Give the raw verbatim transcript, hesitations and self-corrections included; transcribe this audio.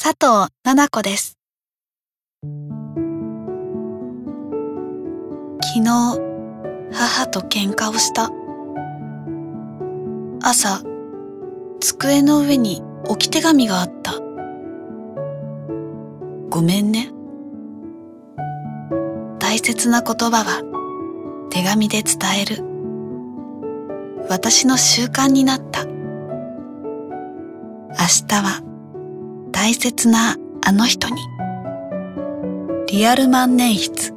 佐藤奈々子です。昨日、母と喧嘩をした。朝、机の上に置き手紙があった。ごめんね。大切な言葉は手紙で伝える。私の習慣になった。明日は大切なあの人に。リアル万年筆。